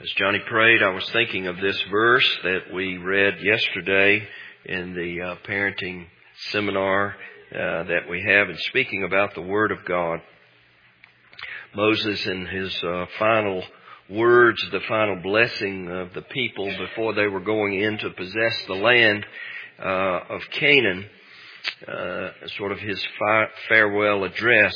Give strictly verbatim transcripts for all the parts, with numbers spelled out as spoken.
As Johnny prayed, I was thinking of this verse that we read yesterday in the uh, parenting seminar uh, that we have, and speaking about the Word of God. Moses, in his uh, final words, the final blessing of the people before they were going in to possess the land uh, of Canaan, uh, sort of his fi- farewell address.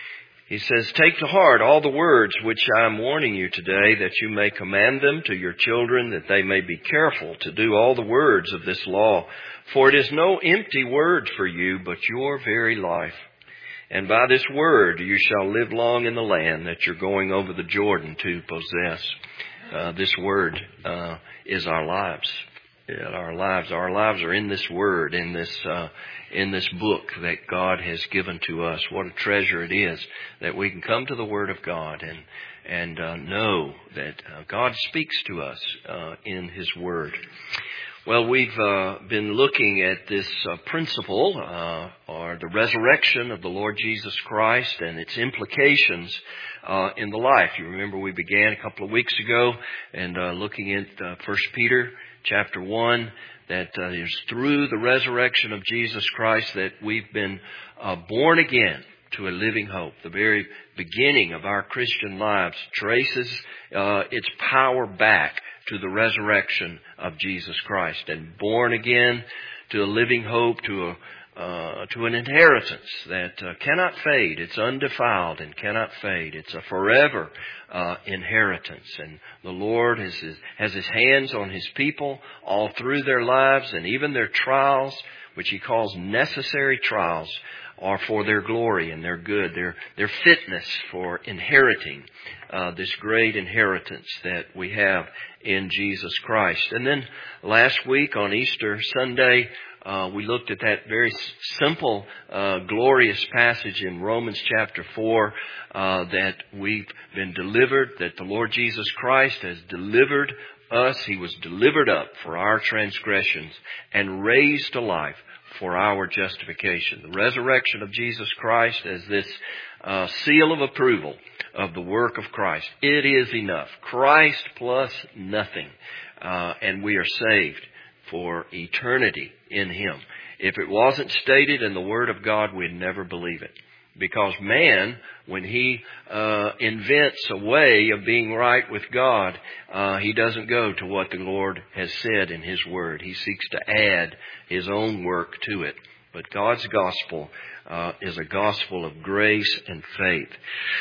He says, "Take to heart all the words which I am warning you today, that you may command them to your children, that they may be careful to do all the words of this law. For it is no empty word for you, but your very life. And by this word you shall live long in the land that you're going over the Jordan to possess." Uh, this word uh, is our lives. Yeah, our lives, our lives are in this word, in this uh, in this book that God has given to us. What a treasure it is that we can come to the Word of God and and uh, know that uh, God speaks to us uh, in His Word. Well, we've uh, been looking at this uh, principle, uh, or the resurrection of the Lord Jesus Christ and its implications uh, in the life. You remember we began a couple of weeks ago and uh, looking at uh, First Peter chapter one, that uh, is through the resurrection of Jesus Christ that we've been uh, born again to a living hope. The very beginning of our Christian lives traces uh, its power back to the resurrection of Jesus Christ, and born again to a living hope, to a uh, to an inheritance that uh, cannot fade. It's undefiled and cannot fade. It's a forever uh, inheritance, and the Lord has his, has His hands on His people all through their lives, and even their trials, which He calls necessary trials, are for their glory and their good, their their fitness for inheriting uh, this great inheritance that we have in Jesus Christ. And then last week on Easter Sunday, uh, we looked at that very simple, uh, glorious passage in Romans chapter four, uh, that we've been delivered, that the Lord Jesus Christ has delivered us. He was delivered up for our transgressions and raised to life for our justification. The resurrection of Jesus Christ as this uh, seal of approval of the work of Christ. It is enough. Christ plus nothing. Uh, and we are saved for eternity in Him. If it wasn't stated in the Word of God, we'd never believe it. Because man, when he uh, invents a way of being right with God, uh, he doesn't go to what the Lord has said in His Word. He seeks to add His own work to it. But God's gospel uh, is a gospel of grace and faith.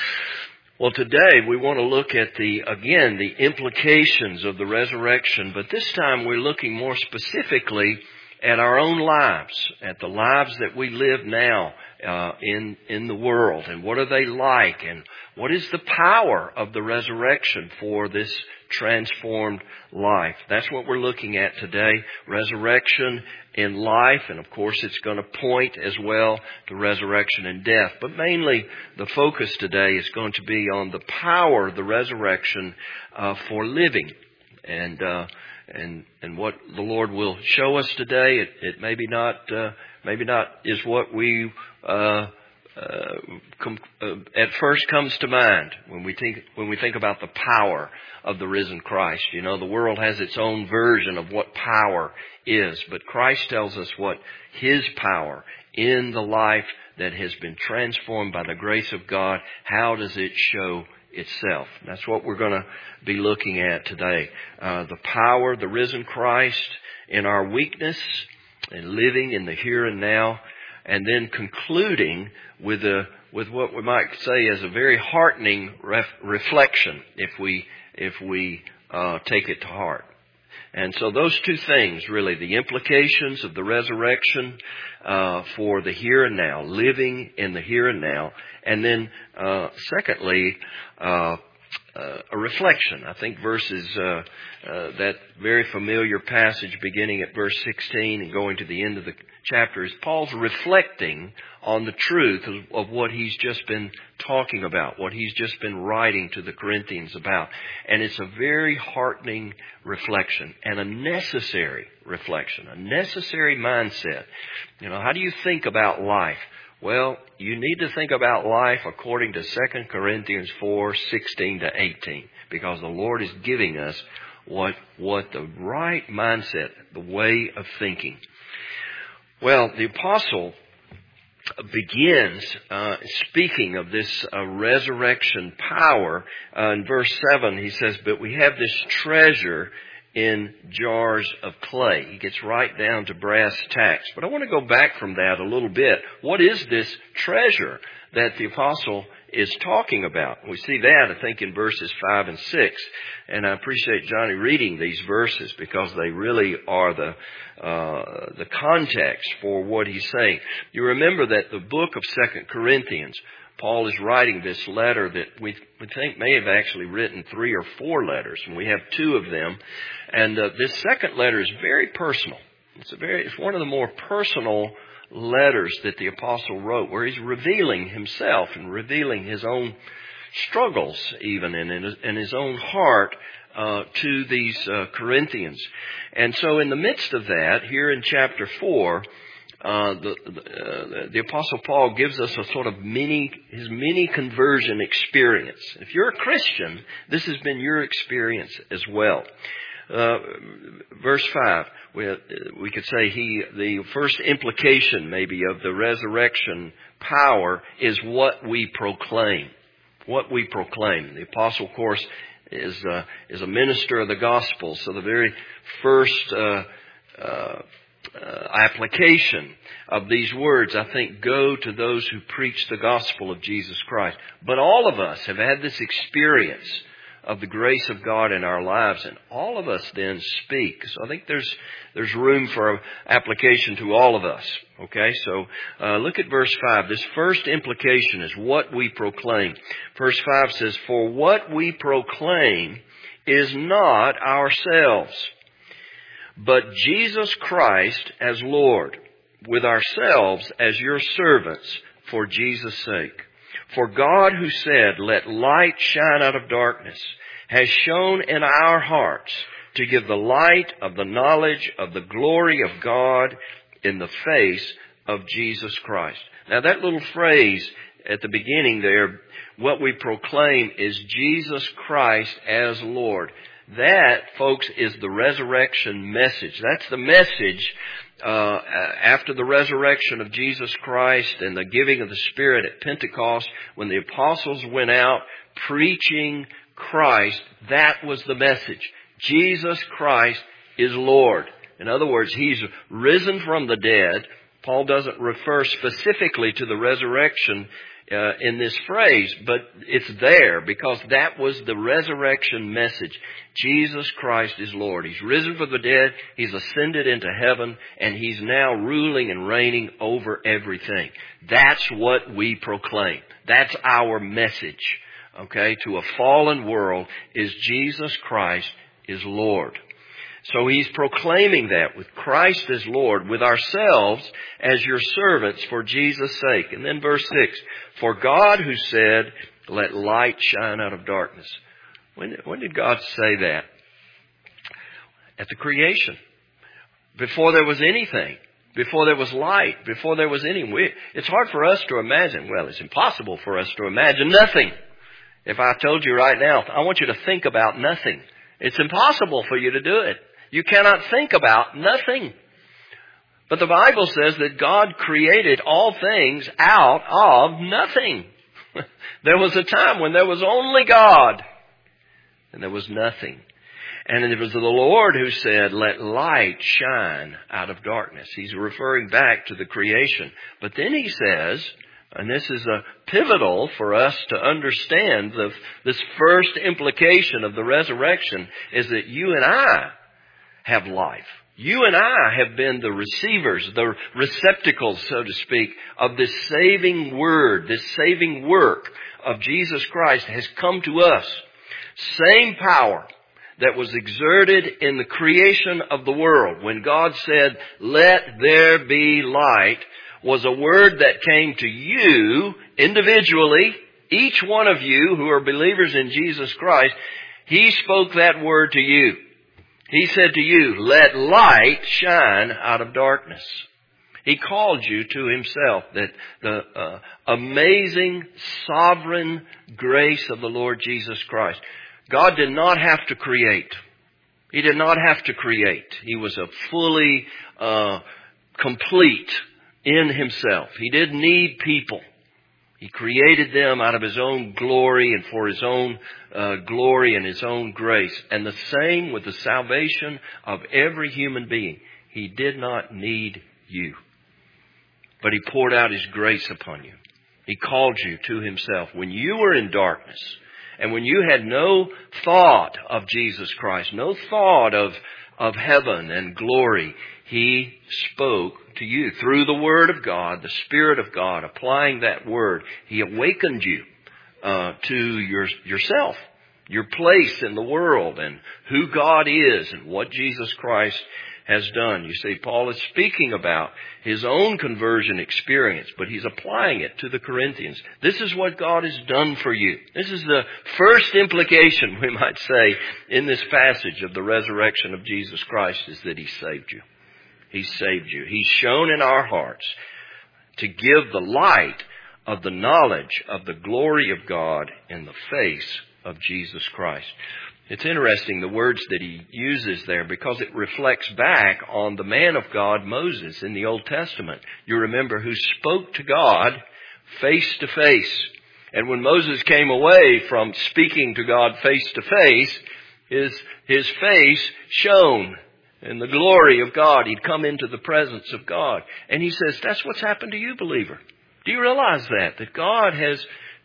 Well, today we want to look at the, again, the implications of the resurrection, but this time we're looking more specifically at our own lives, at the lives that we live now uh, in in the world, and what are they like, and what is the power of the resurrection for this transformed life. That's what we're looking at today, resurrection in life, and of course it's going to point as well to resurrection in death. But mainly the focus today is going to be on the power of the resurrection uh, for living. And uh, and and what the Lord will show us today, it, it maybe not uh, maybe not is what we uh, uh, com- uh, at first comes to mind when we think when we think about the power of the risen Christ. You know, the world has its own version of what power is, but Christ tells us what His power in the life that has been transformed by the grace of God. How does it show itself? That's what we're going to be looking at today. Uh, the power of the risen Christ in our weakness and living in the here and now, and then concluding with a with what we might say is a very heartening ref, reflection if we if we uh, take it to heart. And so those two things, really, the implications of the resurrection uh, for the here and now, living in the here and now, and then uh, secondly, uh, uh, a reflection. I think verses, uh, uh, that very familiar passage beginning at verse sixteen and going to the end of the chapter is Paul's reflecting on the truth of, of what he's just been talking about, what he's just been writing to the Corinthians about. And it's a very heartening reflection and a necessary reflection, a necessary mindset. You know, how do you think about life? Well, you need to think about life according to Second Corinthians four, sixteen to eighteen. because the Lord is giving us what, what the right mindset, the way of thinking. Well, the apostle begins uh, speaking of this uh, resurrection power. Uh, in verse seven, he says, but we have this treasure in jars of clay. He gets right down to brass tacks. But I want to go back from that a little bit. What is this treasure that the apostle is talking about? We see that, I think, in verses five and six. And I appreciate Johnny reading these verses because they really are the uh, the context for what he's saying. You remember that the book of Second Corinthians, Paul is writing this letter that we, we think may have actually written three or four letters, and we have two of them. And uh, this second letter is very personal. It's a very, it's one of the more personal letters that the apostle wrote, where he's revealing himself and revealing his own struggles, even in, in, his, in his own heart, uh, to these uh, Corinthians. And so, in the midst of that, here in chapter four. Uh, the, the, uh, the Apostle Paul gives us a sort of mini, his mini conversion experience. If you're a Christian, this has been your experience as well. Uh, verse five, we, we could say he, the first implication maybe of the resurrection power is what we proclaim. What we proclaim. The Apostle, of course, is, uh, is a minister of the gospel, so the very first, uh, uh, Uh, application of these words, I think, go to those who preach the gospel of Jesus Christ. But all of us have had this experience of the grace of God in our lives, and all of us then speak. So I think there's there's room for application to all of us. Okay, so uh, look at verse five. This first implication is what we proclaim. Verse five says, "For what we proclaim is not ourselves, but Jesus Christ as Lord, with ourselves as your servants for Jesus' sake. For God, who said, 'Let light shine out of darkness,' has shone in our hearts to give the light of the knowledge of the glory of God in the face of Jesus Christ." Now that little phrase at the beginning there, what we proclaim is Jesus Christ as Lord. That, folks, is the resurrection message. That's the message uh, after the resurrection of Jesus Christ and the giving of the Spirit at Pentecost, when the apostles went out preaching Christ. That was the message. Jesus Christ is Lord. In other words, He's risen from the dead. Paul doesn't refer specifically to the resurrection Uh, in this phrase, but it's there because that was the resurrection message. Jesus Christ is Lord. He's risen from the dead. He's ascended into heaven, and He's now ruling and reigning over everything. That's what we proclaim. That's our message, okay, to a fallen world, is Jesus Christ is Lord. So he's proclaiming that with Christ as Lord, with ourselves as your servants for Jesus' sake. And then verse six, "For God, who said, 'Let light shine out of darkness.'" When, when did God say that? At the creation. Before there was anything. Before there was light. Before there was any... We, it's hard for us to imagine. Well, it's impossible for us to imagine nothing. If I told you right now, I want you to think about nothing. It's impossible for you to do it. You cannot think about nothing. But the Bible says that God created all things out of nothing. There was a time when there was only God and there was nothing. And it was the Lord who said, "Let light shine out of darkness." He's referring back to the creation. But then he says, and this is a pivotal for us to understand, the, this first implication of the resurrection is that you and I have life. You and I have been the receivers, the receptacles, so to speak, of this saving word, this saving work of Jesus Christ has come to us. Same power that was exerted in the creation of the world when God said, "Let there be light," was a word that came to you individually, each one of you who are believers in Jesus Christ. He spoke that word to you. He said to you, "Let light shine out of darkness." He called you to Himself, that the uh, amazing sovereign grace of the Lord Jesus Christ. God did not have to create. He did not have to create. He was a fully uh, complete in Himself. He didn't need people. He created them out of His own glory and for His own uh, glory and His own grace. And the same with the salvation of every human being. He did not need you. But He poured out His grace upon you. He called you to Himself when you were in darkness. And when you had no thought of Jesus Christ, no thought of, of heaven and glory, He spoke to you through the Word of God, the Spirit of God, applying that Word. He awakened you uh, to your, yourself, your place in the world, and who God is and what Jesus Christ has done. You see, Paul is speaking about his own conversion experience, but he's applying it to the Corinthians. This is what God has done for you. This is the first implication, we might say, in this passage of the resurrection of Jesus Christ, is that He saved you. He saved you. He's shown in our hearts to give the light of the knowledge of the glory of God in the face of Jesus Christ. It's interesting, the words that he uses there, because it reflects back on the man of God, Moses, in the Old Testament. You remember, who spoke to God face to face. And when Moses came away from speaking to God face to face, his, his face shone in the glory of God. He'd come into the presence of God. And he says, that's what's happened to you, believer. Do you realize that? That God has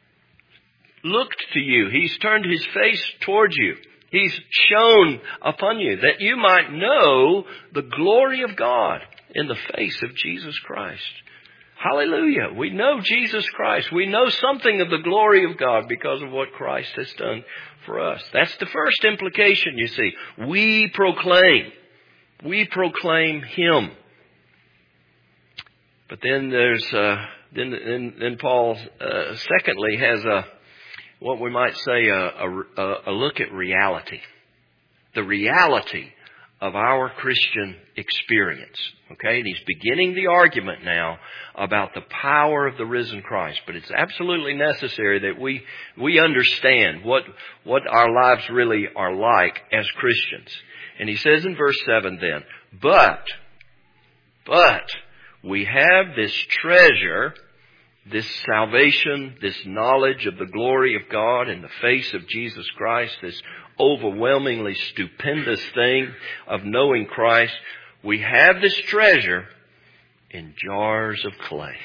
looked to you. He's turned His face towards you. He's shone upon you that you might know the glory of God in the face of Jesus Christ. Hallelujah. We know Jesus Christ. We know something of the glory of God because of what Christ has done for us. That's the first implication, you see. We proclaim. We proclaim Him. But then there's, uh, then, then, then Paul, uh, secondly, has a, what we might say, a, a, a look at reality. The reality of our Christian experience. Okay? And he's beginning the argument now about the power of the risen Christ. But it's absolutely necessary that we, we understand what, what our lives really are like as Christians. And he says in verse seven then, But, but, we have this treasure, this salvation, this knowledge of the glory of God in the face of Jesus Christ, this overwhelmingly stupendous thing of knowing Christ. We have this treasure in jars of clay.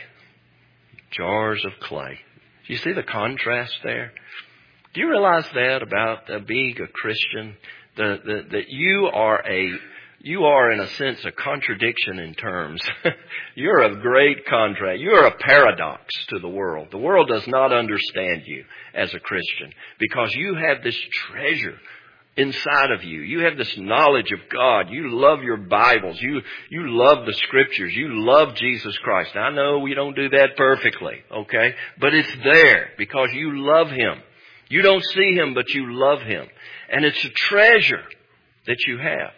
Jars of clay. Do you see the contrast there? Do you realize that about uh, being a Christian? The, the, that you are a You are, in a sense, a contradiction in terms. You're a great contrast. You're a paradox to the world. The world does not understand you as a Christian because you have this treasure inside of you. You have this knowledge of God. You love your Bibles. You, you love the Scriptures. You love Jesus Christ. I know we don't do that perfectly, okay? But it's there because you love Him. You don't see Him, but you love Him. And it's a treasure that you have.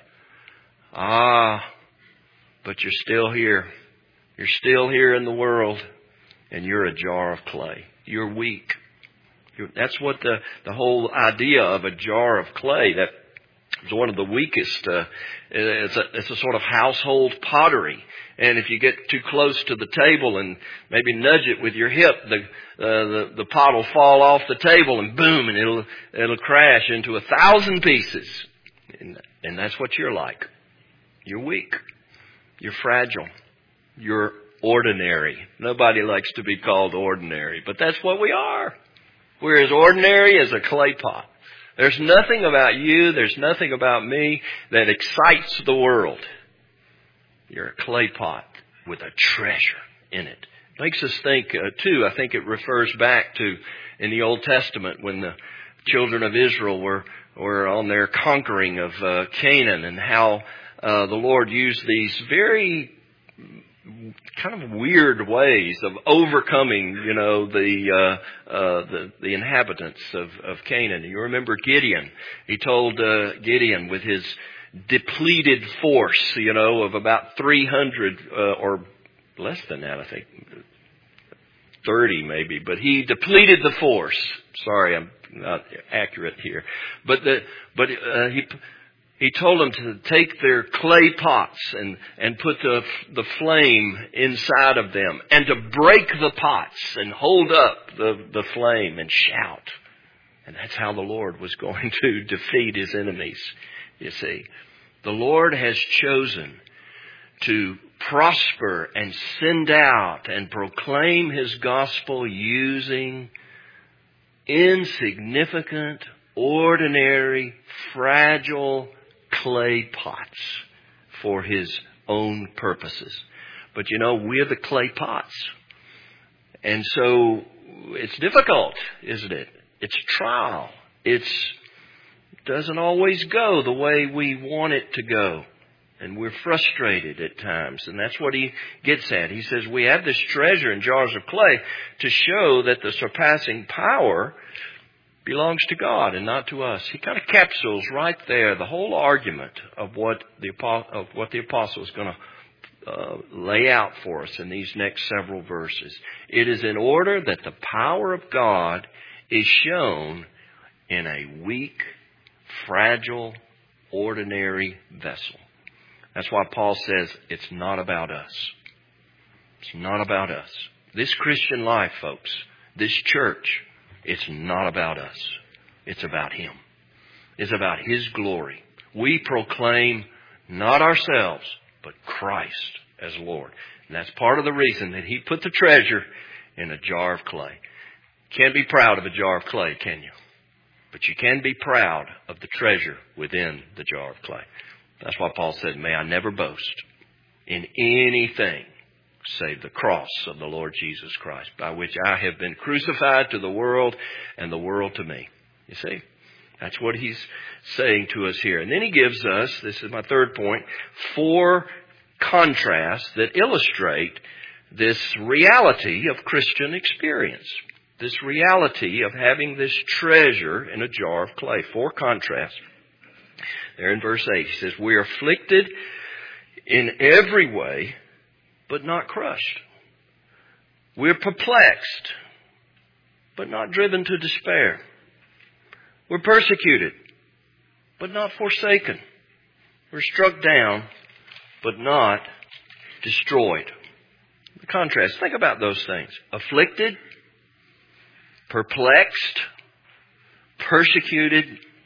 Ah, but you're still here. You're still here in the world, and you're a jar of clay. You're weak. You're, that's what the, the whole idea of a jar of clay, that is one of the weakest. Uh, it's, a, it's a sort of household pottery. And if you get too close to the table and maybe nudge it with your hip, the, uh, the, the pot will fall off the table and boom, and it'll, it'll crash into a thousand pieces. And, and that's what you're like. You're weak. You're fragile. You're ordinary. Nobody likes to be called ordinary, but that's what we are. We're as ordinary as a clay pot. There's nothing about you, there's nothing about me that excites the world. You're a clay pot with a treasure in it. Makes us think, uh, too, I think it refers back to in the Old Testament when the children of Israel were, were on their conquering of uh, Canaan, and how Uh, the Lord used these very kind of weird ways of overcoming, you know, the uh, uh, the, the inhabitants of, of Canaan. You remember Gideon. He told uh, Gideon, with his depleted force, you know, of about three hundred uh, or less than that, I think. thirty maybe, but he depleted the force. Sorry, I'm not accurate here. But the, but, uh, he, he told them to take their clay pots and, and put the, the flame inside of them and to break the pots and hold up the, the flame and shout. And that's how the Lord was going to defeat his enemies, you see. The Lord has chosen to prosper and send out and proclaim his gospel using insignificant, ordinary, fragile clay pots for his own purposes. But you know, we're the clay pots. And so it's difficult, isn't it? It's trial. It doesn't always go the way we want it to go. And we're frustrated at times. And that's what he gets at. He says we have this treasure in jars of clay to show that the surpassing power belongs to God and not to us. He kind of capsules right there the whole argument of what the, of what the apostle is going to uh, lay out for us in these next several verses. It is in order that the power of God is shown in a weak, fragile, ordinary vessel. That's why Paul says it's not about us. It's not about us. This Christian life, folks, this church, it's not about us. It's about him. It's about his glory. We proclaim not ourselves, but Christ as Lord. And that's part of the reason that he put the treasure in a jar of clay. Can't be proud of a jar of clay, can you? But you can be proud of the treasure within the jar of clay. That's why Paul said, may I never boast in anything save the cross of the Lord Jesus Christ, by which I have been crucified to the world and the world to me. You see? That's what he's saying to us here. And then he gives us, this is my third point, four contrasts that illustrate this reality of Christian experience. This reality of having this treasure in a jar of clay. Four contrasts. There in verse eight, he says, we are afflicted in every way, but not crushed. We're perplexed, but not driven to despair. We're persecuted, but not forsaken. We're struck down, but not destroyed. The contrast, think about those things. Afflicted, perplexed, persecuted,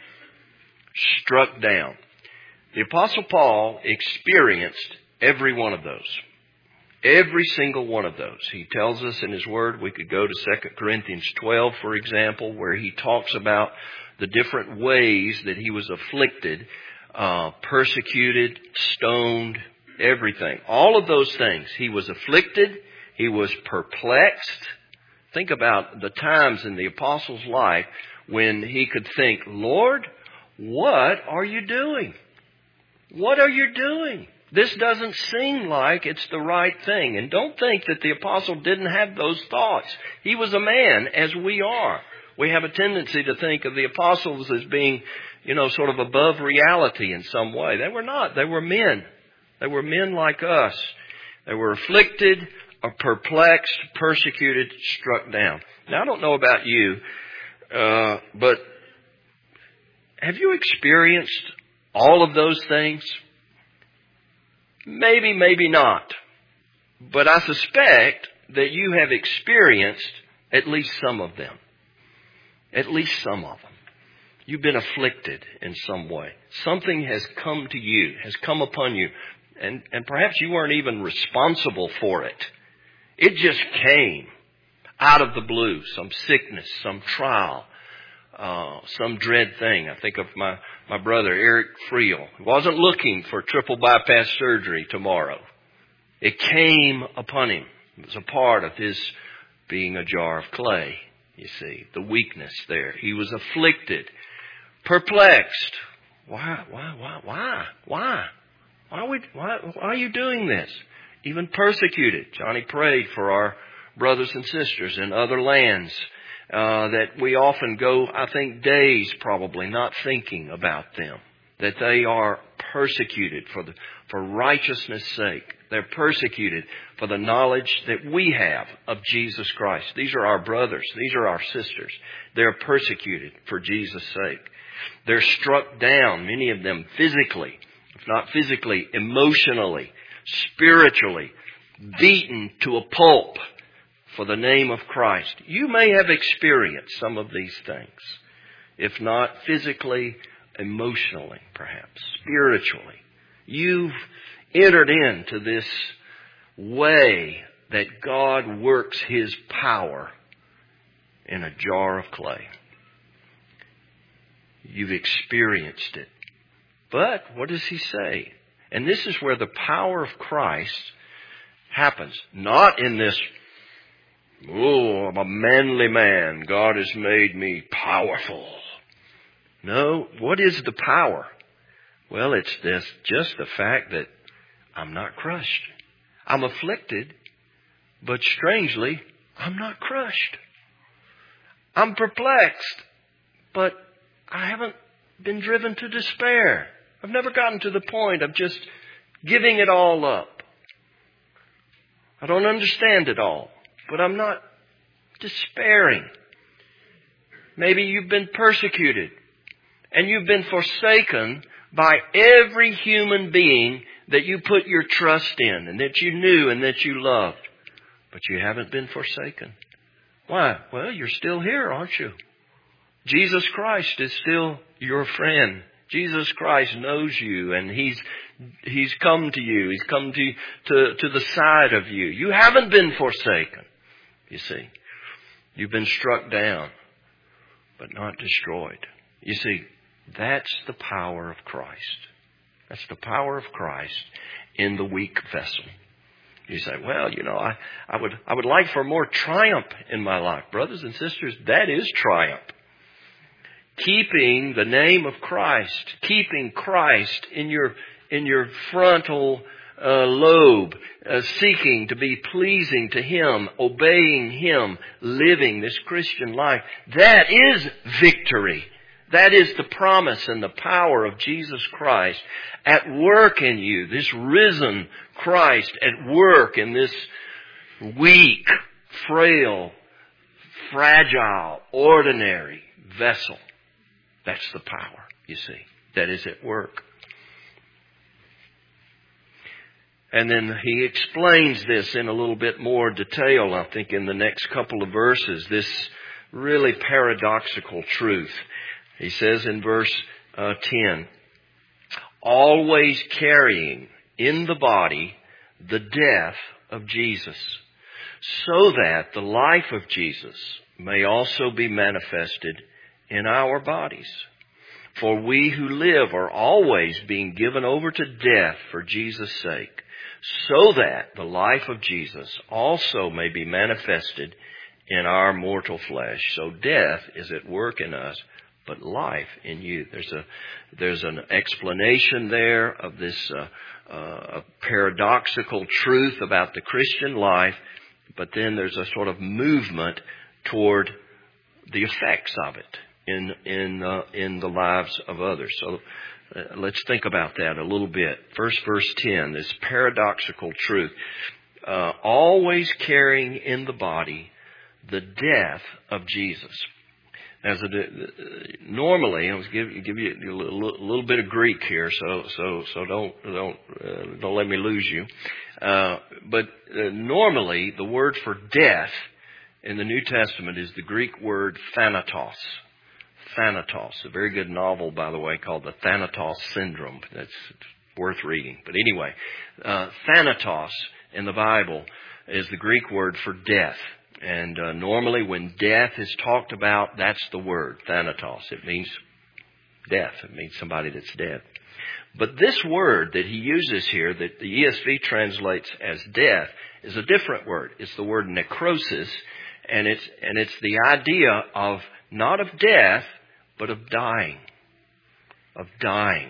struck down. The Apostle Paul experienced every one of those. Every single one of those. He tells us in his word, we could go to Second Corinthians twelve, for example, where he talks about the different ways that he was afflicted, uh, persecuted, stoned, everything. All of those things. He was afflicted. He was perplexed. Think about the times in the apostle's life when he could think, Lord, what are you doing? What are you doing? This doesn't seem like it's the right thing. And don't think that the apostle didn't have those thoughts. He was a man, as we are. We have a tendency to think of the apostles as being, you know, sort of above reality in some way. They were not. They were men. They were men like us. They were afflicted, perplexed, persecuted, struck down. Now, I don't know about you, uh, but have you experienced all of those things? Maybe, maybe not. But I suspect that you have experienced at least some of them. At least some of them. You've been afflicted in some way. Something has come to you, has come upon you. And, and perhaps you weren't even responsible for it. It just came out of the blue. Some sickness, some trial, uh, some dread thing. I think of my, my brother, Eric Friel. He wasn't looking for triple bypass surgery tomorrow. It came upon him. It was a part of his being a jar of clay, you see. The weakness there. He was afflicted, perplexed. Why, why, why, why, why? Why, would, why, why are you doing this? Even persecuted. Johnny prayed for our brothers and sisters in other lands uh, that we often go, I think, days probably not thinking about them. That they are persecuted for the, for righteousness' sake. They're persecuted for the knowledge that we have of Jesus Christ. These are our brothers. These are our sisters. They're persecuted for Jesus' sake. They're struck down, many of them physically, if not physically, emotionally, spiritually, beaten to a pulp for the name of Christ. You may have experienced some of these things, if not physically, emotionally, perhaps, spiritually. You've entered into this way that God works His power in a jar of clay. You've experienced it. But what does He say? And this is where the power of Christ happens. Not in this, oh, I'm a manly man. God has made me powerful. No, what is the power? Well, it's this, just the fact that I'm not crushed. I'm afflicted, but strangely, I'm not crushed. I'm perplexed, but I haven't been driven to despair. I've never gotten to the point of just giving it all up. I don't understand it all, but I'm not despairing. Maybe you've been persecuted and you've been forsaken by every human being that you put your trust in and that you knew and that you loved. But you haven't been forsaken. Why? Well, you're still here, aren't you? Jesus Christ is still your friend. Jesus Christ knows you and He's He's come to you. He's come to, to, to the side of you. You haven't been forsaken, you see. You've been struck down, but not destroyed. You see, that's the power of Christ. That's the power of Christ in the weak vessel. You say, well, you know, I, I would I would like for more triumph in my life. Brothers and sisters, that is triumph. Keeping the name of Christ, keeping Christ in your in your frontal uh, lobe, uh, seeking to be pleasing to Him, obeying Him, living this Christian life. That is victory. That is the promise and the power of Jesus Christ at work in you. This risen Christ at work in this weak, frail, fragile, ordinary vessel. That's the power, you see, that is at work. And then he explains this in a little bit more detail, I think, in the next couple of verses, this really paradoxical truth. He says in verse uh, ten, always carrying in the body the death of Jesus, so that the life of Jesus may also be manifested in our bodies. For we who live are always being given over to death for Jesus' sake, so that the life of Jesus also may be manifested in our mortal flesh. So death is at work in us, but life in you. There's a there's an explanation there of this uh, uh, paradoxical truth about the Christian life, but then there's a sort of movement toward the effects of it in in uh, in the lives of others. So uh, let's think about that a little bit. First, verse ten, this paradoxical truth. Uh, always carrying in the body the death of Jesus. As a, normally, I was give, give you a little, little bit of Greek here, so so so don't don't uh, don't let me lose you. Uh, but uh, normally, the word for death in the New Testament is the Greek word thanatos. Thanatos, a very good novel, by the way, called The Thanatos Syndrome. That's worth reading. But anyway, uh, thanatos in the Bible is the Greek word for death. And uh, normally when death is talked about, that's the word, thanatos. It means death. It means somebody that's dead. But this word that he uses here, that the E S V translates as death, is a different word. It's the word necrosis, and it's and it's the idea of not of death, but of dying. Of dying.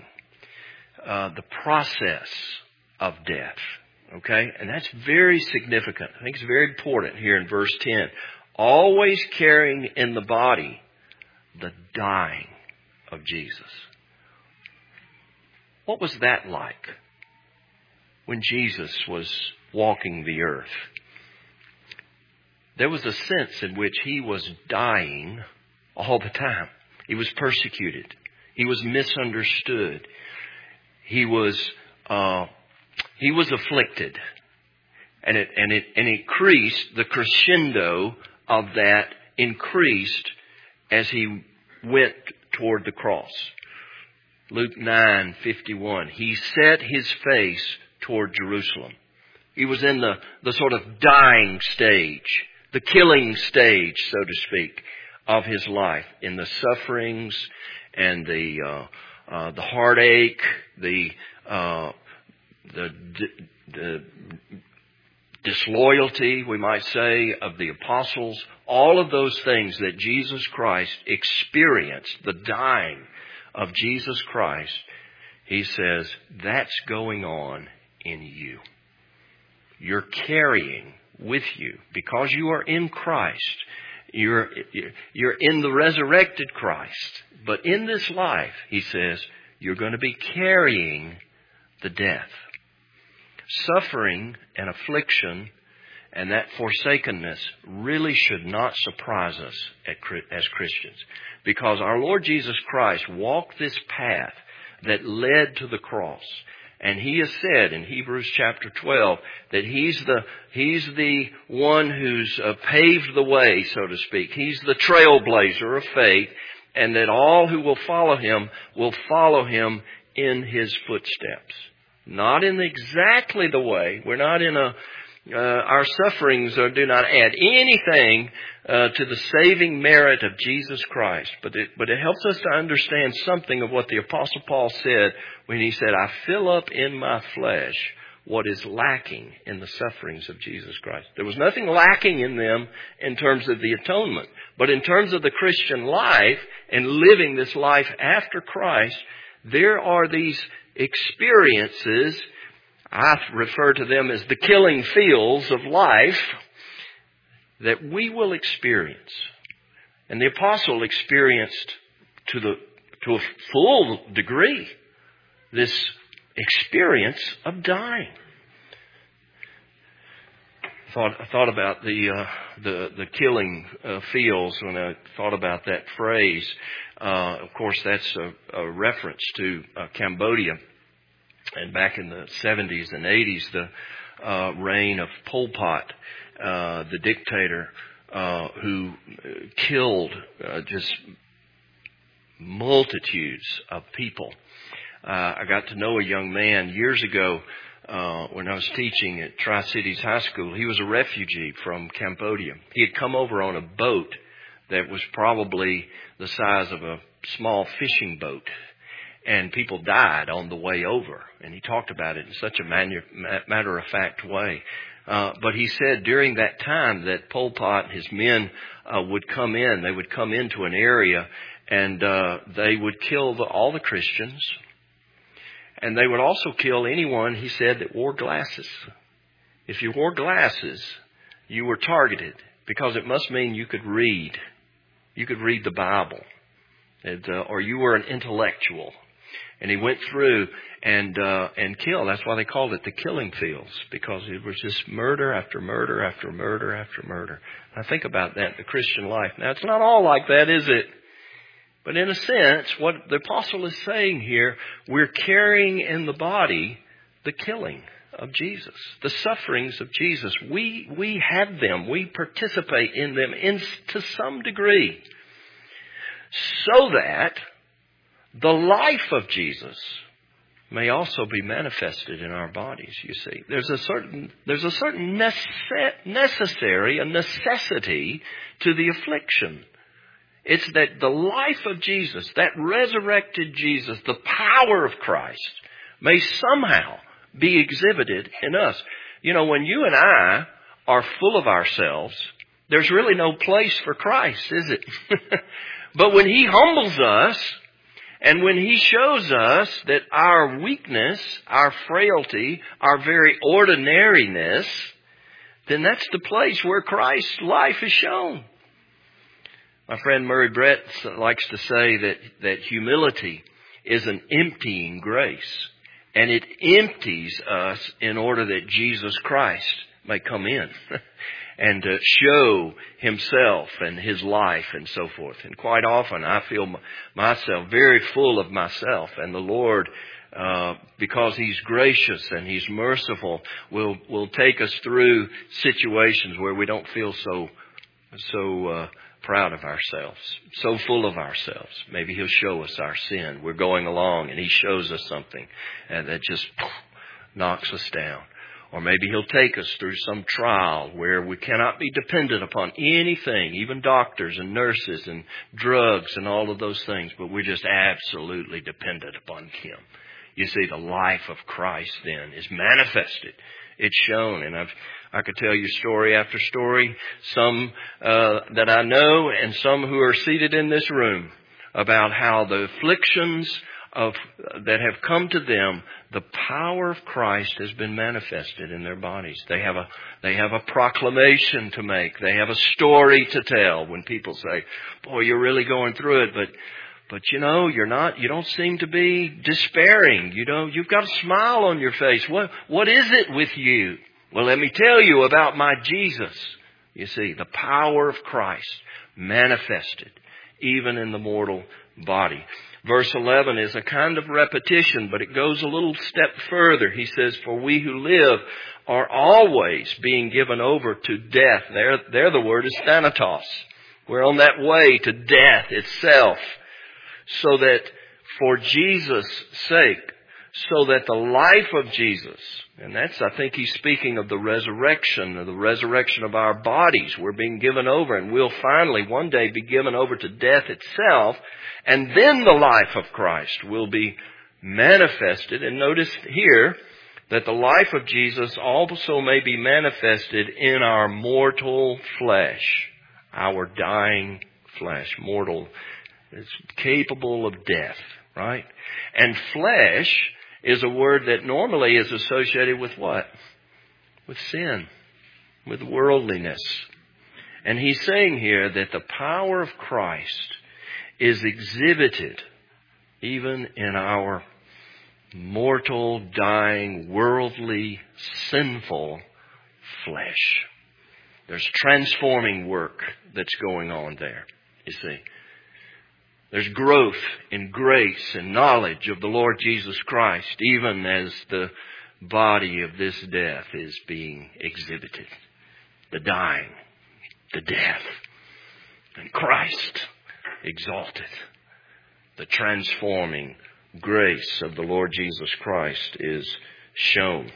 Uh, the process of death. Okay? And that's very significant. I think it's very important here in verse ten. Always carrying in the body the dying of Jesus. What was that like when Jesus was walking the earth? There was a sense in which he was dying all the time. He was persecuted. He was misunderstood. He was uh, he was afflicted, and it and it and increased. The crescendo of that increased as he went toward the cross. Luke nine fifty-one. He set his face toward Jerusalem. He was in the, the sort of dying stage, the killing stage, so to speak, of his life, in the sufferings and the uh, uh, the heartache, the uh, the, the disloyalty, we might say, of the apostles. All of those things that Jesus Christ experienced, the dying of Jesus Christ, he says, that's going on in you. You're carrying with you, because you are in Christ. You're, you're in the resurrected Christ. But in this life, he says, you're going to be carrying the death. Suffering and affliction and that forsakenness really should not surprise us as Christians, because our Lord Jesus Christ walked this path that led to the cross. And he has said in Hebrews chapter twelve that he's the, he's the one who's uh, paved the way, so to speak. He's the trailblazer of faith, and that all who will follow him will follow him in his footsteps. Not in exactly the way. We're not in a, uh, our sufferings are, do not add anything uh, to the saving merit of Jesus Christ. But it, but it helps us to understand something of what the Apostle Paul said when he said, I fill up in my flesh what is lacking in the sufferings of Jesus Christ. There was nothing lacking in them in terms of the atonement. But in terms of the Christian life and living this life after Christ, there are these experiences, I refer to them as the killing fields of life, that we will experience. And the apostle experienced to the to a full degree this experience of dying. I thought, I thought about the uh, the the killing uh, fields when I thought about that phrase. Uh, of course, that's a, a reference to uh, Cambodia. And back in the seventies and eighties, the uh, reign of Pol Pot, uh, the dictator uh, who killed uh, just multitudes of people. Uh, I got to know a young man years ago uh, when I was teaching at Tri-Cities High School. He was a refugee from Cambodia. He had come over on a boat that was probably the size of a small fishing boat. And people died on the way over. And he talked about it in such a manu- matter-of-fact way. Uh, but he said during that time that Pol Pot and his men uh, would come in. They would come into an area and uh, they would kill the, all the Christians. And they would also kill anyone, he said, that wore glasses. If you wore glasses, you were targeted, because it must mean you could read. You could read the Bible. And, uh, or you were an intellectual. And he went through and uh, and killed. That's why they called it the killing fields, because it was just murder after murder after murder after murder. I think about that in the Christian life. Now, it's not all like that, is it? But in a sense, what the apostle is saying here, we're carrying in the body the killing of Jesus, the sufferings of Jesus. We we have them. We participate in them in, to some degree, so that the life of Jesus may also be manifested in our bodies, you see. There's a certain, there's a certain nece- necessary, a necessity to the affliction. It's that the life of Jesus, that resurrected Jesus, the power of Christ, may somehow be exhibited in us. You know, when you and I are full of ourselves, there's really no place for Christ, is it? But when He humbles us, and when He shows us that our weakness, our frailty, our very ordinariness, then that's the place where Christ's life is shown. My friend Murray Brett likes to say that, that humility is an emptying grace. And it empties us in order that Jesus Christ may come in and uh, show Himself and His life and so forth. And quite often I feel m- myself very full of myself, and the Lord, uh, because He's gracious and He's merciful, will will take us through situations where we don't feel so so uh, proud of ourselves, so full of ourselves. Maybe He'll show us our sin. We're going along and He shows us something and that just poof, knocks us down. Or maybe He'll take us through some trial where we cannot be dependent upon anything, even doctors and nurses and drugs and all of those things, but we're just absolutely dependent upon Him. You see, the life of Christ then is manifested. It's shown, and I've I could tell you story after story, some uh, that I know and some who are seated in this room, about how the afflictions of that have come to them, the power of Christ has been manifested in their bodies. They have a they have a proclamation to make. They have a story to tell. When people say, "Boy, you're really going through it," but but you know, you're not. You don't seem to be despairing. You know, you've got a smile on your face. What what is it with you? Well, let me tell you about my Jesus. You see, the power of Christ manifested even in the mortal body. Verse eleven is a kind of repetition, but it goes a little step further. He says, "For we who live are always being given over to death." There, there the word is thanatos. We're on that way to death itself, so that for Jesus' sake, so that the life of Jesus, and that's, I think he's speaking of the resurrection, of the resurrection of our bodies. We're being given over, and we'll finally one day be given over to death itself, and then the life of Christ will be manifested. And notice here that the life of Jesus also may be manifested in our mortal flesh, our dying flesh, mortal. It's capable of death, right? And flesh is a word that normally is associated with what? With sin, with worldliness. And he's saying here that the power of Christ is exhibited even in our mortal, dying, worldly, sinful flesh. There's transforming work that's going on there, you see. There's growth in grace and knowledge of the Lord Jesus Christ, even as the body of this death is being exhibited. The dying, the death, and Christ exalted. The transforming grace of the Lord Jesus Christ is shown.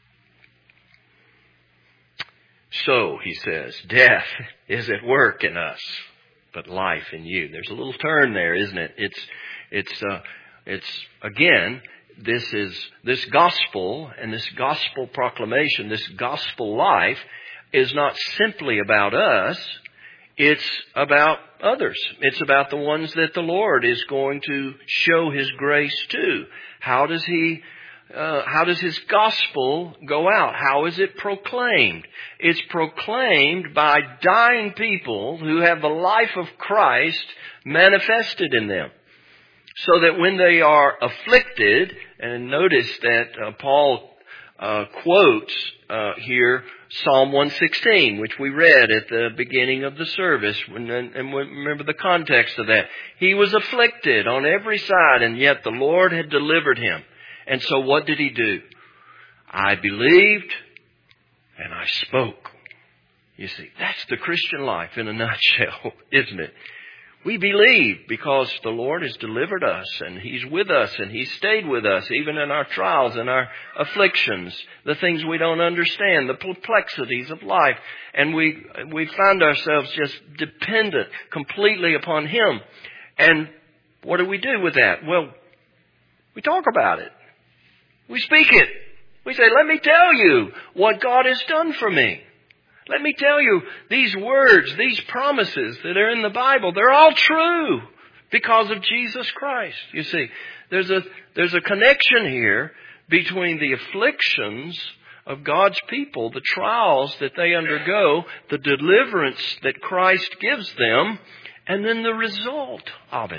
So, he says, death is at work in us, but life in you. There's a little turn there, isn't it? It's, it's, uh, it's, again, this is, this gospel and this gospel proclamation, this gospel life is not simply about us. It's about others. It's about the ones that the Lord is going to show His grace to. How does He Uh, how does His gospel go out? How is it proclaimed? It's proclaimed by dying people who have the life of Christ manifested in them. So that when they are afflicted, and notice that uh, Paul uh, quotes uh, here Psalm one sixteen, which we read at the beginning of the service. And, and remember the context of that. He was afflicted on every side, and yet the Lord had delivered him. And so what did he do? I believed and I spoke. You see, that's the Christian life in a nutshell, isn't it? We believe because the Lord has delivered us and He's with us and He's stayed with us even in our trials and our afflictions, the things we don't understand, the perplexities of life. And we, we find ourselves just dependent completely upon Him. And what do we do with that? Well, we talk about it. We speak it. We say, let me tell you what God has done for me. Let me tell you these words, these promises that are in the Bible, they're all true because of Jesus Christ. You see, there's a, there's a connection here between the afflictions of God's people, the trials that they undergo, the deliverance that Christ gives them, and then the result of it.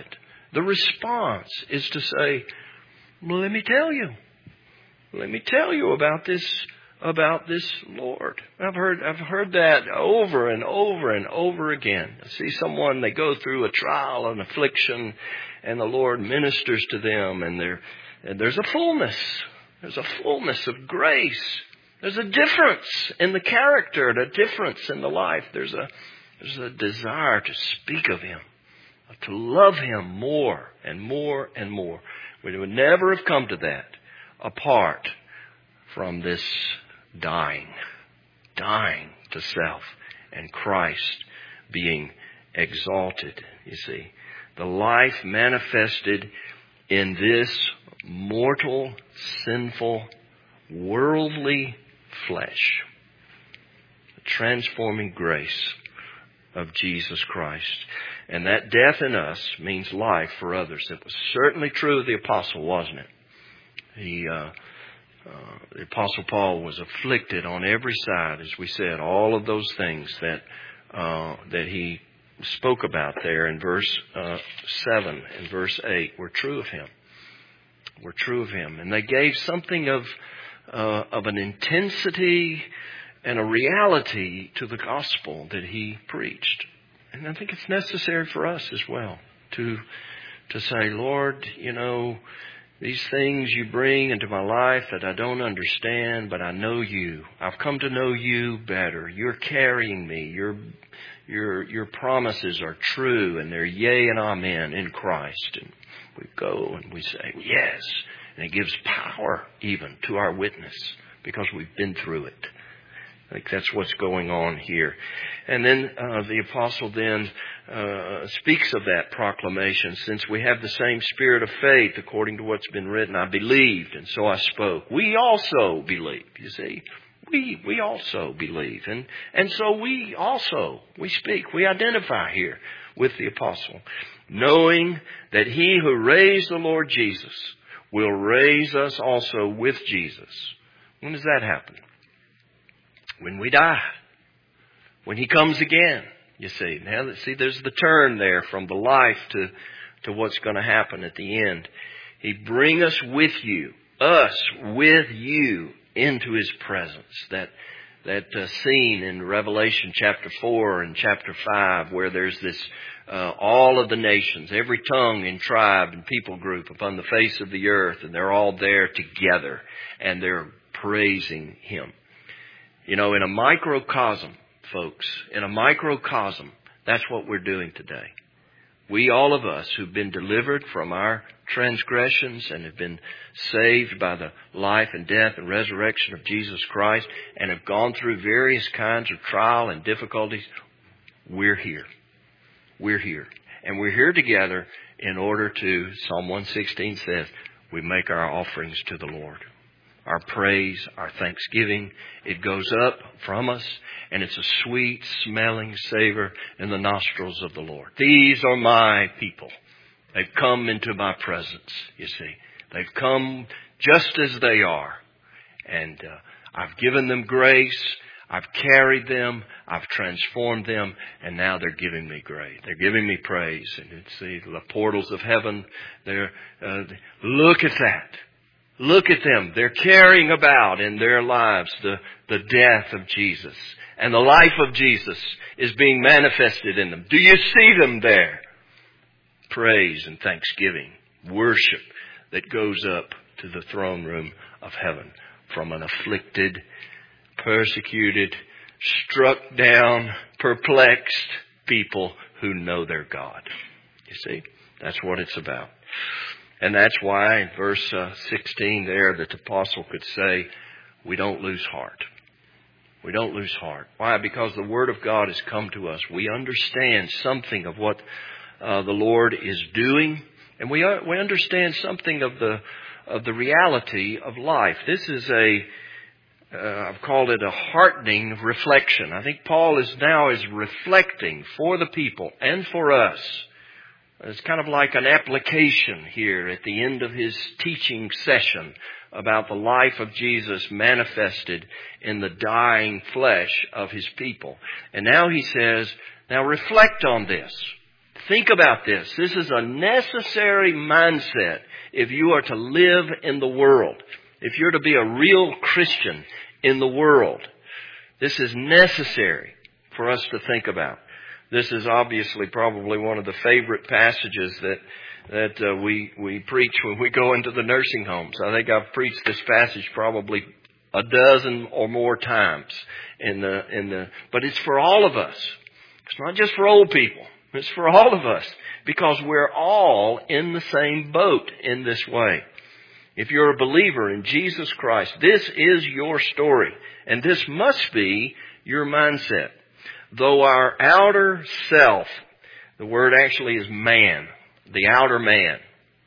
The response is to say, well, let me tell you. Let me tell you about this, about this Lord. I've heard, I've heard that over and over and over again. I see someone, they go through a trial, an affliction, and the Lord ministers to them, and there, and there's a fullness. There's a fullness of grace. There's a difference in the character, a difference in the life. There's a, there's a desire to speak of Him, to love Him more and more and more. We would never have come to that apart from this dying, dying to self, and Christ being exalted, you see. The life manifested in this mortal, sinful, worldly flesh. The transforming grace of Jesus Christ. And that death in us means life for others. It was certainly true of the apostle, wasn't it? He, uh, uh, the apostle Paul was afflicted on every side, as we said. All of those things that uh, that he spoke about there in verse uh, seven and verse eight were true of him. Were true of him, and they gave something of uh, of an intensity and a reality to the gospel that he preached. And I think it's necessary for us as well to to say, Lord, you know, these things you bring into my life that I don't understand, but I know you. I've come to know you better. You're carrying me. Your your your promises are true, and they're yea and amen in Christ. And we go and we say, yes. And it gives power even to our witness because we've been through it. I think that's what's going on here. And then uh, the apostle then uh, speaks of that proclamation. Since we have the same spirit of faith, according to what's been written, I believed, and so I spoke. We also believe, you see. We we also believe. And, and so we also, we speak. We identify here with the apostle, knowing that He who raised the Lord Jesus will raise us also with Jesus. When does that happen? When we die. When He comes again, you see. Now, see, there's the turn there from the life to, to what's going to happen at the end. He bring us with you, us with you, into His presence. That that uh, scene in Revelation chapter four and chapter five where there's this, uh, all of the nations, every tongue and tribe and people group upon the face of the earth, and they're all there together, and they're praising Him. You know, in a microcosm, folks, in a microcosm, that's what we're doing today. We, all of us who've been delivered from our transgressions and have been saved by the life and death and resurrection of Jesus Christ and have gone through various kinds of trial and difficulties, we're here. We're here. And we're here together in order to, Psalm one sixteen says, we make our offerings to the Lord. Our praise, our thanksgiving, it goes up from us, and it's a sweet smelling savor in the nostrils of the Lord. These are my people. They've come into my presence, you see. They've come just as they are. And uh, I've given them grace. I've carried them. I've transformed them. And now they're giving me grace. They're giving me praise. And it's the, the portals of heaven. They're, uh, look at that. Look at them. They're carrying about in their lives the, the death of Jesus. And the life of Jesus is being manifested in them. Do you see them there? Praise and thanksgiving, worship that goes up to the throne room of heaven from an afflicted, persecuted, struck down, perplexed people who know their God. You see, that's what it's about. And that's why in verse uh, sixteen there that the apostle could say, we don't lose heart. We don't lose heart. Why? Because the Word of God has come to us. We understand something of what uh, the Lord is doing, and we uh, we understand something of the of the reality of life. This is a uh, I've called it a heartening reflection. I think Paul is now is reflecting for the people and for us. It's kind of like an application here at the end of his teaching session about the life of Jesus manifested in the dying flesh of His people. And now he says, now reflect on this. Think about this. This is a necessary mindset if you are to live in the world. If you're to be a real Christian in the world. This is necessary for us to think about. This is obviously probably one of the favorite passages that that uh, we we preach when we go into the nursing homes. I think I've preached this passage probably a dozen or more times in the in the but it's for all of us. It's not just for old people. It's for all of us, because we're all in the same boat in this way. If you're a believer in Jesus Christ, this is your story, and this must be your mindset. Though our outer self, the word actually is man, the outer man.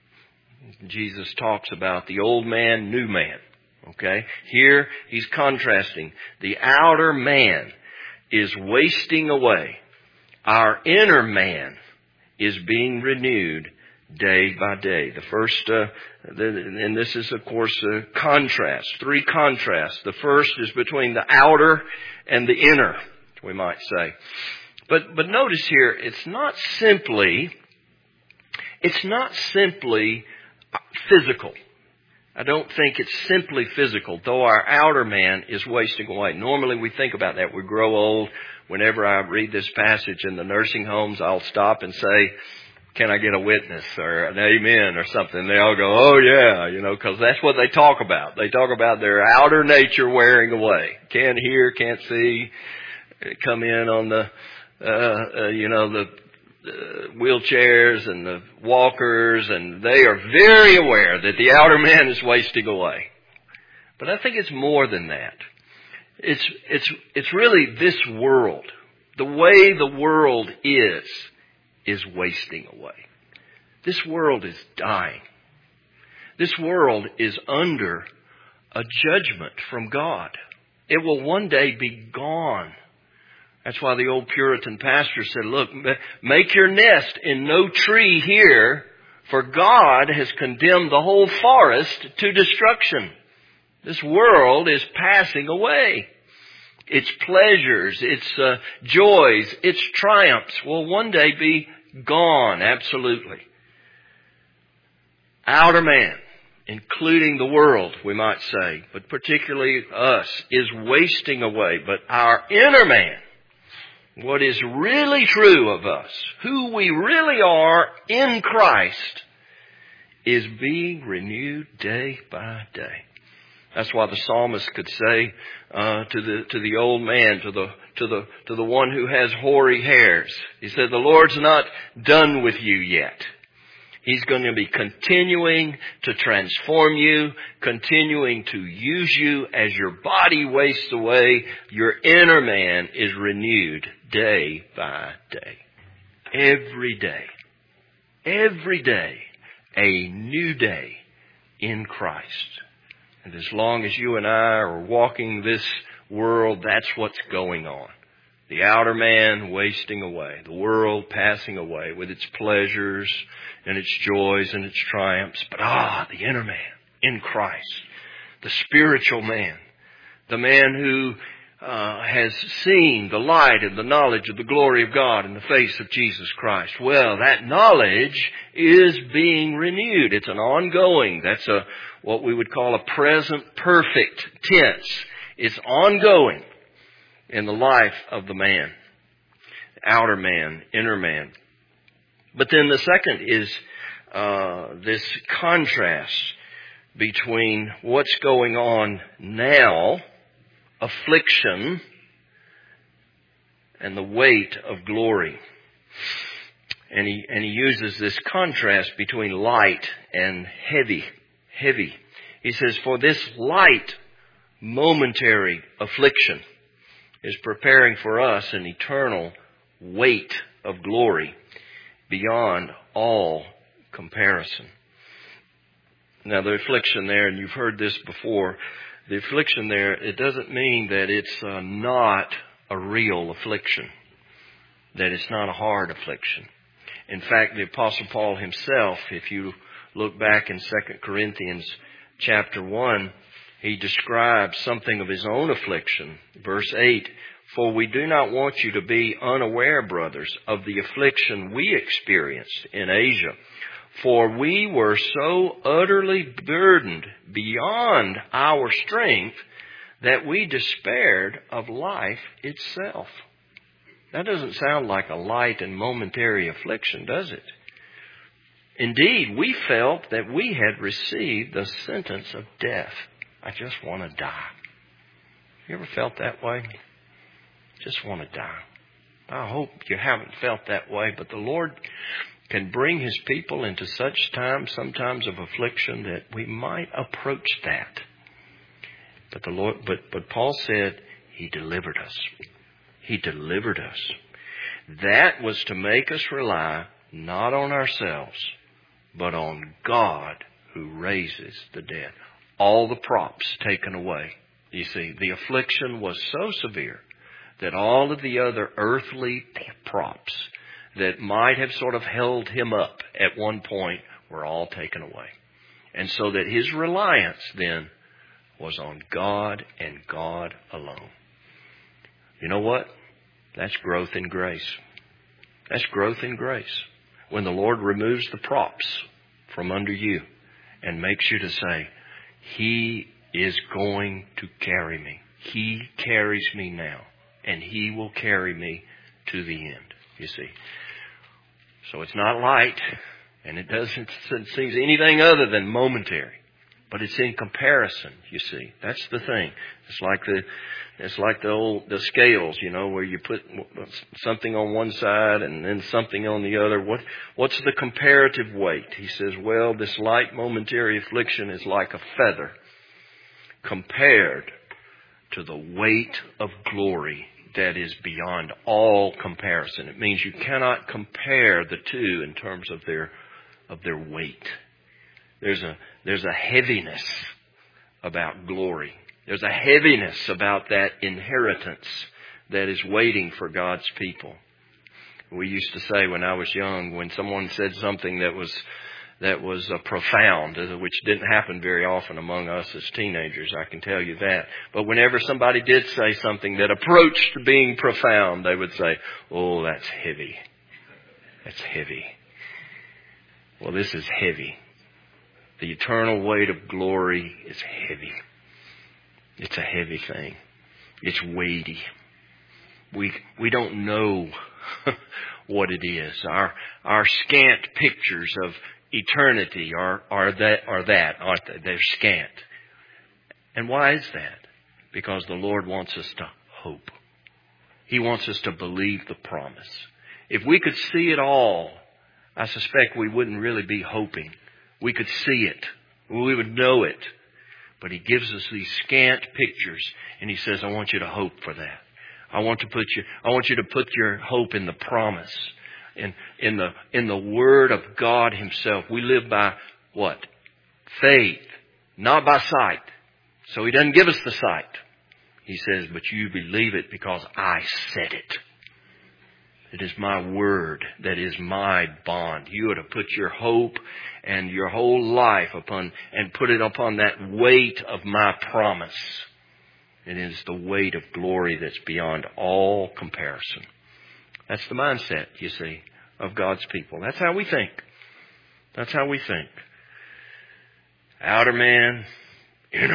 Jesus talks about the old man, new man. Okay? Here he's contrasting. The outer man is wasting away. Our inner man is being renewed day by day. The first, uh, the, and this is of course a contrast, three contrasts. The first is between the outer and the inner, we might say. But, but notice here, it's not simply, it's not simply physical. I don't think it's simply physical, though our outer man is wasting away. Normally we think about that. We grow old. Whenever I read this passage in the nursing homes, I'll stop and say, can I get a witness or an amen or something? They all go, oh yeah, you know, because that's what they talk about. They talk about their outer nature wearing away. Can't hear, can't see, come in on the, uh, uh you know, the uh, wheelchairs and the walkers, and they are very aware that the outer man is wasting away. But I think it's more than that. It's, it's, it's really this world. The way the world is, is wasting away. This world is dying. This world is under a judgment from God. It will one day be gone. That's why the old Puritan pastor said, look, make your nest in no tree here, for God has condemned the whole forest to destruction. This world is passing away. Its pleasures, its uh, joys, its triumphs will one day be gone, absolutely. Outer man, including the world, we might say, but particularly us, is wasting away. But our inner man, what is really true of us, who we really are in Christ, is being renewed day by day. That's why the psalmist could say uh, to the to the old man, to the to the to the one who has hoary hairs, he said, "The Lord's not done with you yet. He's going to be continuing to transform you, continuing to use you as your body wastes away. Your inner man is renewed day by day, every day, every day, a new day in Christ." And as long as you and I are walking this world, that's what's going on. The outer man wasting away. The world passing away with its pleasures and its joys and its triumphs. But ah, the inner man in Christ. The spiritual man. The man who uh, has seen the light and the knowledge of the glory of God in the face of Jesus Christ. Well, that knowledge is being renewed. It's an ongoing. That's a what we would call a present perfect tense. It's ongoing in the life of the man. Outer man, inner man. But then the second is uh, this contrast between what's going on now, affliction, and the weight of glory. And he, and he uses this contrast between light and heavy. Heavy. He says, for this light, momentary affliction is preparing for us an eternal weight of glory beyond all comparison. Now the affliction there, and you've heard this before, the affliction there, it doesn't mean that it's uh, not a real affliction, that it's not a hard affliction. In fact, the Apostle Paul himself, if you look back in Second Corinthians chapter one, he describes something of his own affliction. Verse eight, For we do not want you to be unaware, brothers, of the affliction we experienced in Asia. For we were so utterly burdened beyond our strength that we despaired of life itself. That doesn't sound like a light and momentary affliction, does it? Indeed, we felt that we had received the sentence of death. I just want to die. You ever felt that way? Just want to die. I hope you haven't felt that way, but the Lord can bring His people into such times, sometimes of affliction, that we might approach that. But the Lord, but, but Paul said He delivered us. He delivered us. That was to make us rely not on ourselves, but on God who raises the dead. All the props taken away. You see, the affliction was so severe that all of the other earthly props that might have sort of held him up at one point were all taken away. And so that his reliance then was on God and God alone. You know what? That's growth in grace. That's growth in grace. When the Lord removes the props from under you and makes you to say, He is going to carry me. He carries me now. And He will carry me to the end, you see. So it's not light, and it doesn't seem anything other than momentary. But it's in comparison, you see. That's the thing. It's like the it's like the old the scales, you know, where you put something on one side and then something on the other. What what's the comparative weight? He says, well, this light momentary affliction is like a feather compared to the weight of glory that is beyond all comparison. It means you cannot compare the two in terms of their of their weight. There's a there's a heaviness about glory. There's a heaviness about that inheritance that is waiting for God's people. We used to say when I was young, when someone said something that was that was uh, profound, which didn't happen very often among us as teenagers, I can tell you that. But whenever somebody did say something that approached being profound, they would say, oh, that's heavy. That's heavy. Well, this is heavy. The eternal weight of glory is heavy. It's a heavy thing. It's weighty. We we don't know what it is. Our our scant pictures of eternity are are that are that, aren't they? They're scant. And why is that? Because the Lord wants us to hope. He wants us to believe the promise. If we could see it all, I suspect we wouldn't really be hoping. We could see it. We would know it. But He gives us these scant pictures, and He says, I want you to hope for that. I want to put you, I want you to put your hope in the promise, in, in the, in the Word of God Himself. We live by what? Faith, not by sight. So He doesn't give us the sight. He says, but you believe it because I said it. It is my word that is my bond. You are to put your hope and your whole life upon, and put it upon that weight of my promise. It is the weight of glory that's beyond all comparison. That's the mindset, you see, of God's people. That's how we think. That's how we think. Outer man, inner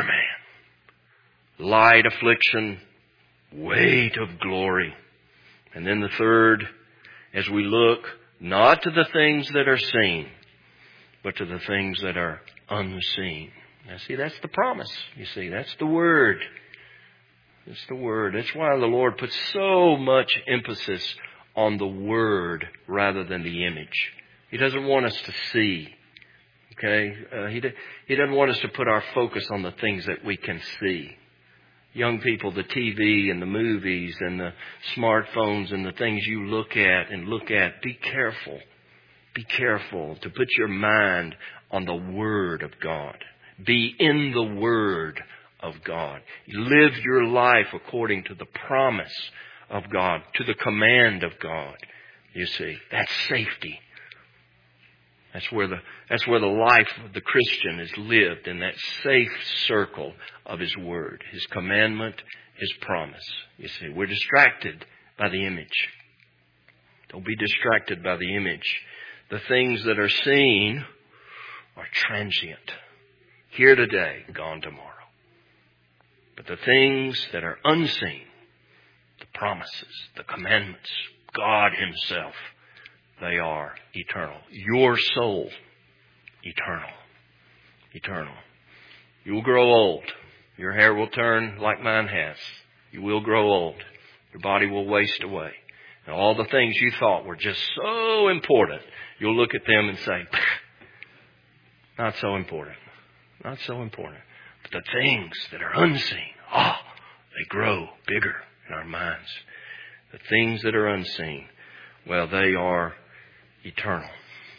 man. Light affliction, weight of glory. And then the third, as we look not to the things that are seen, but to the things that are unseen. Now see, that's the promise. You see, that's the Word. It's the Word. That's why the Lord puts so much emphasis on the Word rather than the image. He doesn't want us to see. Okay? Uh, he, he doesn't want us to put our focus on the things that we can see. Young people, the T V and the movies and the smartphones and the things you look at and look at, be careful. Be careful to put your mind on the Word of God. Be in the Word of God. Live your life according to the promise of God, to the command of God. You see, that's safety. That's where the, that's where the life of the Christian is lived, in that safe circle of His Word, His commandment, His promise. You see, we're distracted by the image. Don't be distracted by the image. The things that are seen are transient. Here today, gone tomorrow. But the things that are unseen, the promises, the commandments, God Himself, they are eternal. Your soul, eternal. Eternal. You will grow old. Your hair will turn like mine has. You will grow old. Your body will waste away. And all the things you thought were just so important, you'll look at them and say, not so important. Not so important. But the things that are unseen, ah, oh, they grow bigger in our minds. The things that are unseen, well, they are eternal.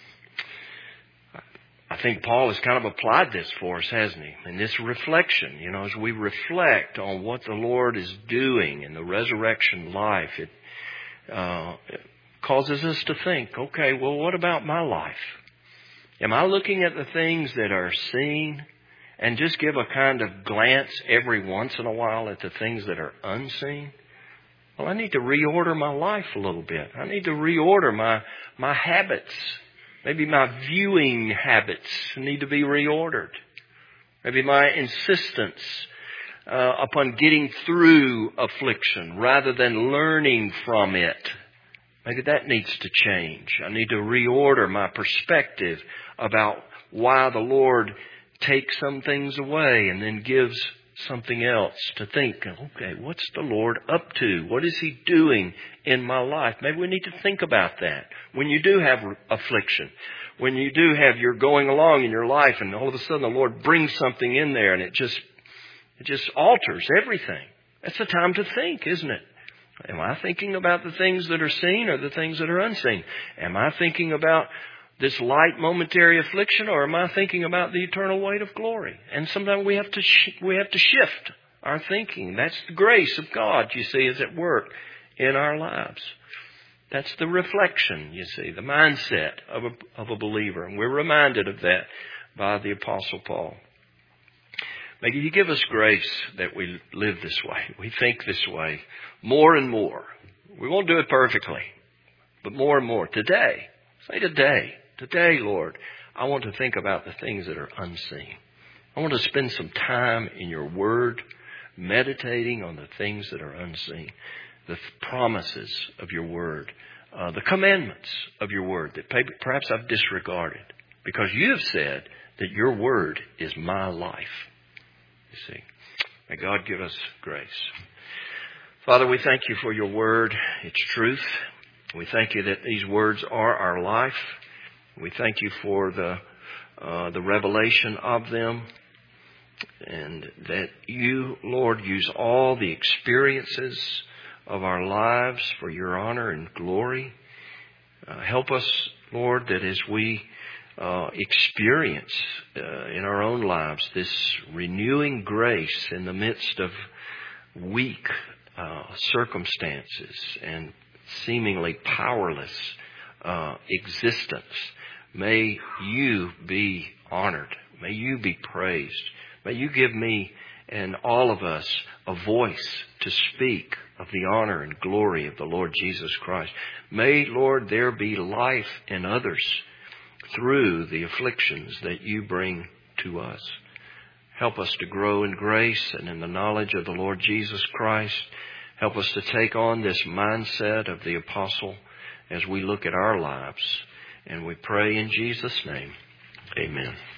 I think Paul has kind of applied this for us, hasn't he? In this reflection, you know, as we reflect on what the Lord is doing in the resurrection life, it, uh, it causes us to think, okay, well, what about my life? Am I looking at the things that are seen and just give a kind of glance every once in a while at the things that are unseen? Well, I need to reorder my life a little bit. I need to reorder my, my habits. Maybe my viewing habits need to be reordered. Maybe my insistence uh, upon getting through affliction rather than learning from it. Maybe that needs to change. I need to reorder my perspective about why the Lord takes some things away and then gives something else to think, okay, what's the Lord up to? What is He doing in my life? Maybe we need to think about that. When you do have affliction, when you do have, you're going along in your life and all of a sudden the Lord brings something in there and it just, it just alters everything. That's the time to think, isn't it? Am I thinking about the things that are seen or the things that are unseen? Am I thinking about this light momentary affliction, or am I thinking about the eternal weight of glory? And sometimes we have to sh- we have to shift our thinking. That's the grace of God, you see, is at work in our lives. That's the reflection, you see, the mindset of a, of a believer. And we're reminded of that by the Apostle Paul. May He give us grace that we live this way. We think this way more and more. We won't do it perfectly, but more and more. Today, say today, today, Lord, I want to think about the things that are unseen. I want to spend some time in Your Word, meditating on the things that are unseen, the promises of Your Word, uh, the commandments of Your Word that perhaps I've disregarded, because You have said that Your Word is my life. You see, may God give us grace. Father, we thank You for Your Word, its truth. We thank You that these words are our life. We thank You for the uh, the revelation of them, and that You, Lord, use all the experiences of our lives for Your honor and glory. Uh, help us, Lord, that as we uh, experience uh, in our own lives this renewing grace in the midst of weak uh, circumstances and seemingly powerless uh, existence, may You be honored. May You be praised. May You give me and all of us a voice to speak of the honor and glory of the Lord Jesus Christ. May, Lord, there be life in others through the afflictions that You bring to us. Help us to grow in grace and in the knowledge of the Lord Jesus Christ. Help us to take on this mindset of the apostle as we look at our lives. And we pray in Jesus' name. Amen.